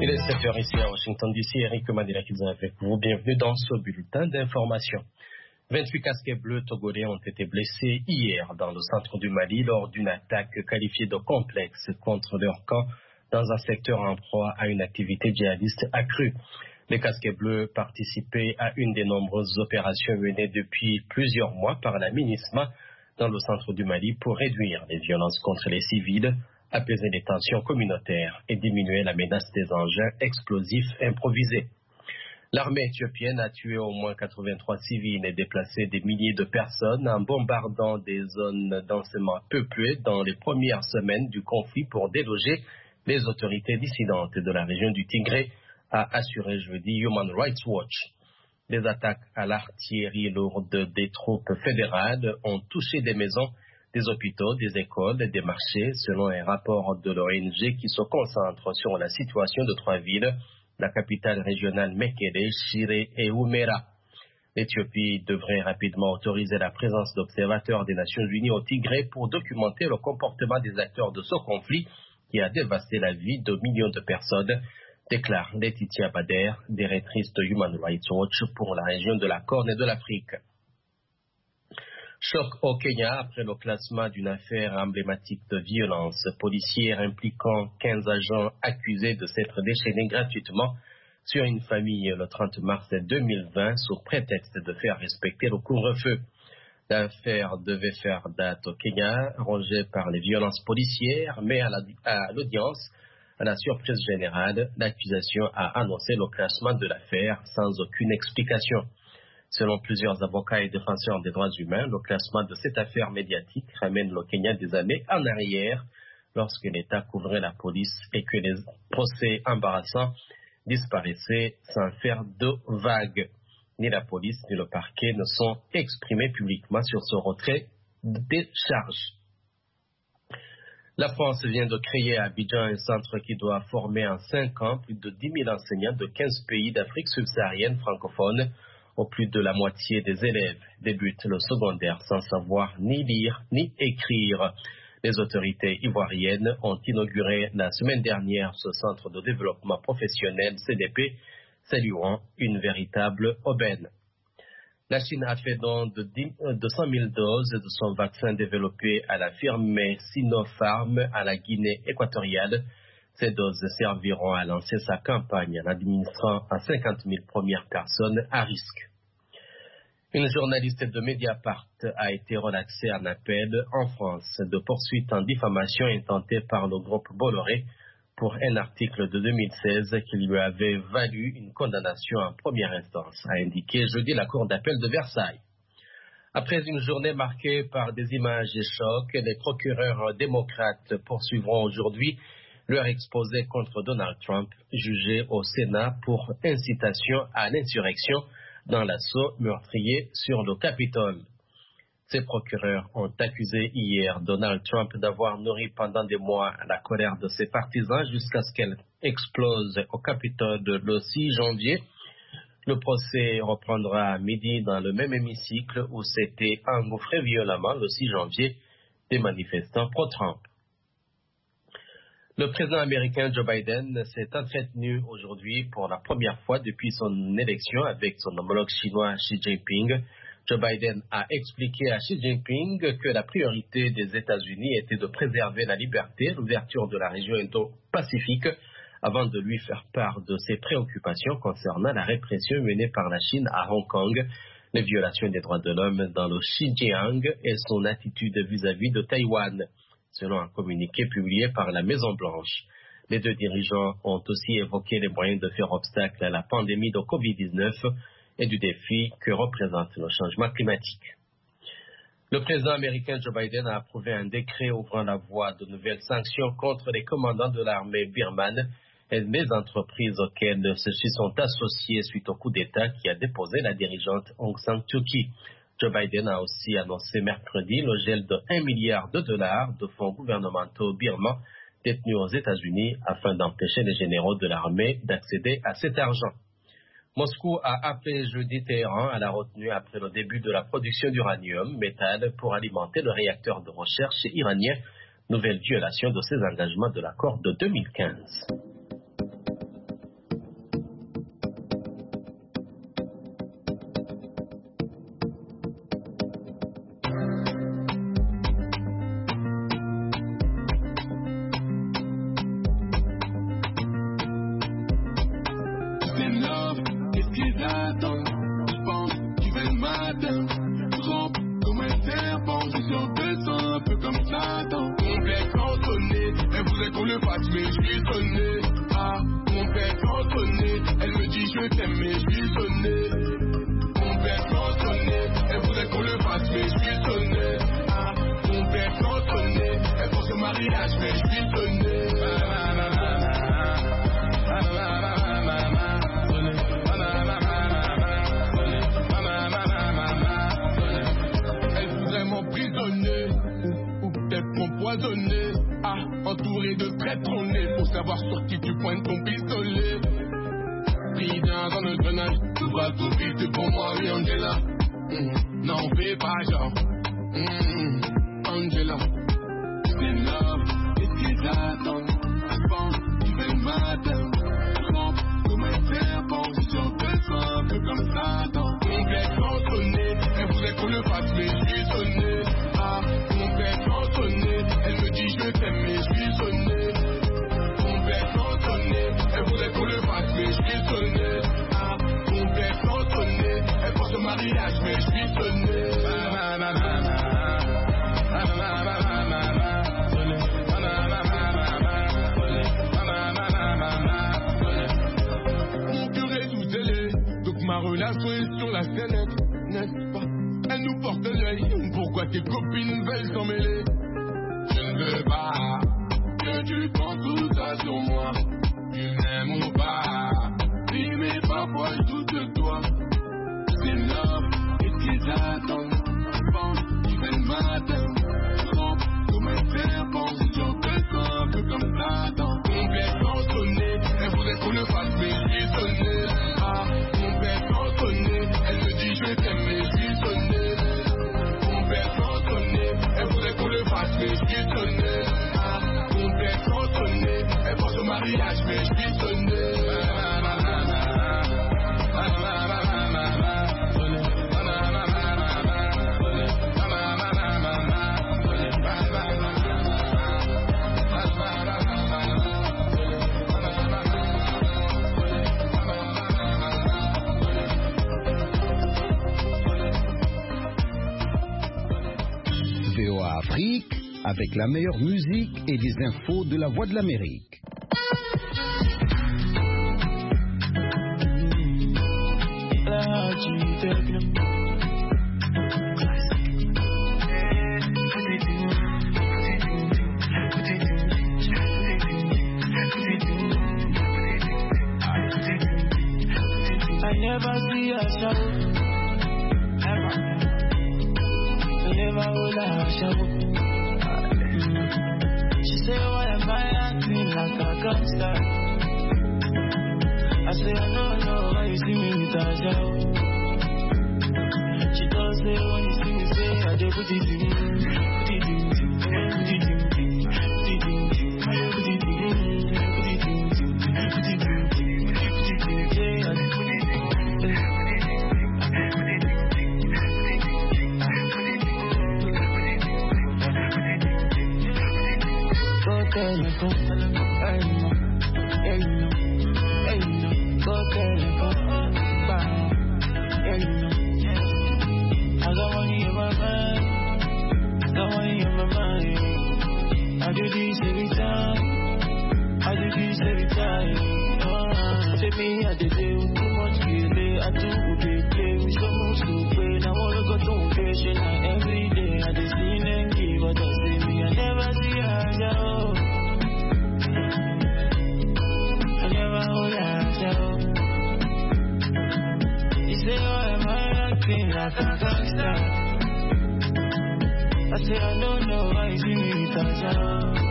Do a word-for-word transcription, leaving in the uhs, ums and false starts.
Il est sept heures ici à Washington D C. Eric Madela qui est avec vous. Bienvenue dans ce bulletin d'information. vingt-huit casquets bleus togolais ont été blessés hier dans le centre du Mali lors d'une attaque qualifiée de complexe contre leur camp dans un secteur en proie à une activité djihadiste accrue. Les casquets bleus participaient à une des nombreuses opérations menées depuis plusieurs mois par la MINISMA dans le centre du Mali pour réduire les violences contre les civils, apaiser les tensions communautaires et diminuer la menace des engins explosifs improvisés. L'armée éthiopienne a tué au moins quatre-vingt-trois civils et déplacé des milliers de personnes en bombardant des zones densément peuplées dans les premières semaines du conflit pour déloger les autorités dissidentes de la région du Tigré, a assuré jeudi Human Rights Watch. Les attaques à l'artillerie lourde des troupes fédérales ont touché des maisons, des hôpitaux, des écoles et des marchés, selon un rapport de l'O N G qui se concentre sur la situation de trois villes, la capitale régionale Mekele, Shire et Oumera. L'Éthiopie devrait rapidement autoriser la présence d'observateurs des Nations Unies au Tigré pour documenter le comportement des acteurs de ce conflit qui a dévasté la vie de millions de personnes, déclare Laetitia Bader, directrice de Human Rights Watch pour la région de la Corne et de l'Afrique. Choc au Kenya après le classement d'une affaire emblématique de violence policière impliquant quinze agents accusés de s'être déchaînés gratuitement sur une famille le trente mars deux mille vingt sous prétexte de faire respecter le couvre-feu. L'affaire devait faire date au Kenya, rongée par les violences policières, mais à, la, à l'audience, à la surprise générale, l'accusation a annoncé le classement de l'affaire sans aucune explication. Selon plusieurs avocats et défenseurs des droits humains, le classement de cette affaire médiatique ramène le Kenya des années en arrière lorsque l'État couvrait la police et que les procès embarrassants disparaissaient sans faire de vagues. Ni la police ni le parquet ne sont exprimés publiquement sur ce retrait des charges. La France vient de créer à Abidjan un centre qui doit former en cinq ans plus de dix mille enseignants de quinze pays d'Afrique subsaharienne francophone, où plus de la moitié des élèves débutent le secondaire sans savoir ni lire ni écrire. Les autorités ivoiriennes ont inauguré la semaine dernière ce centre de développement professionnel C D P, saluant une véritable aubaine. La Chine a fait don de cent mille doses de son vaccin développé à la firme Sinopharm à la Guinée équatoriale. Ces doses serviront à lancer sa campagne en administrant à cinquante mille premières personnes à risque. Une journaliste de Mediapart a été relaxée en appel en France de poursuite en diffamation intentée par le groupe Bolloré pour un article de deux mille seize qui lui avait valu une condamnation en première instance, a indiqué jeudi la Cour d'appel de Versailles. Après une journée marquée par des images et chocs, les procureurs démocrates poursuivront aujourd'hui leur exposé contre Donald Trump, jugé au Sénat pour incitation à l'insurrection dans l'assaut meurtrier sur le Capitole. Ces procureurs ont accusé hier Donald Trump d'avoir nourri pendant des mois la colère de ses partisans jusqu'à ce qu'elle explose au Capitole le six janvier. Le procès reprendra à midi dans le même hémicycle où s'étaient engouffrés violemment le six janvier des manifestants pro-Trump. Le président américain Joe Biden s'est entretenu aujourd'hui pour la première fois depuis son élection avec son homologue chinois Xi Jinping. Joe Biden a expliqué à Xi Jinping que la priorité des États-Unis était de préserver la liberté, l'ouverture de la région Indo-Pacifique, avant de lui faire part de ses préoccupations concernant la répression menée par la Chine à Hong Kong, les violations des droits de l'homme dans le Xinjiang et son attitude vis-à-vis de Taïwan, selon un communiqué publié par la Maison-Blanche. Les deux dirigeants ont aussi évoqué les moyens de faire obstacle à la pandémie de covid dix-neuf et du défi que représente le changement climatique. Le président américain Joe Biden a approuvé un décret ouvrant la voie de nouvelles sanctions contre les commandants de l'armée birmane et les entreprises auxquelles ceux-ci sont associés suite au coup d'État qui a déposé la dirigeante Aung San Suu Kyi. Joe Biden a aussi annoncé mercredi le gel de un milliard de dollars de fonds gouvernementaux birmans détenus aux États-Unis afin d'empêcher les généraux de l'armée d'accéder à cet argent. Moscou a appelé jeudi Téhéran à la retenue après le début de la production d'uranium, métal, pour alimenter le réacteur de recherche iranien, nouvelle violation de ses engagements de l'accord de deux mille quinze. empoisonné. Ah, entouré de traîtres, on est pour savoir sur qui tu pointes ton pistolet. Pris bien dans le grenade, tout va tout vite, c'est pour moi, oui, Angela. Mmh, n'en fais pas genre. Mmh, Angela. C'est love, qu'est-ce qu'ils attendent? Avant, tu fais le matin. Rampe comme un serpent, sur deux seins, un peu comme Satan. Complètement sonné, elle voudrait qu'on le fasse, mais je suis sonné. Ah, complètement sonné, elle me dit je t'aime, mais je suis sonné. Complètement sonné, elle voudrait qu'on le fasse, mais je suis sonné. Ah, complètement sonné, elle pense au mariage, mais je suis sonné. Mon cœur est sous télé, donc ma relation est sur la scénette, n'est-ce pas? Elle nous porte l'œil, pourquoi tes copines veulent s'en mêler? Je ne veux pas que tu penses tout ça sur moi. Tu m'aimes ou pas? Oui, mais parfois je doute de toi. C'est love, qu'est-ce qu'ils attendent? Pense, tu fais le matin. Rampe comme un serpent, sur tes seins, un peu comme Satan. Complètement sonné, elle voudrait qu'on le fasse, mais je suis sonné. Ah, complètement sonné, elle me dit je t'aime, mais je suis sonné. Complètement sonné, elle voudrait qu'on le fasse, mais je suis sonné. Ah, complètement sonné, elle pense au mariage, mais je suis sonné. V O A Afrique, avec la meilleure musique et des infos de la Voix de l'Amérique. I never see a show, ever. I never will I show. She say, why am I acting like a gangster? I say, I don't know why you see me with a show. She don't say, when you see me say, I do put it in, put it in, put it in, put it in, put it in, put it in, put it in, put it in. I say I don't know why you see me with a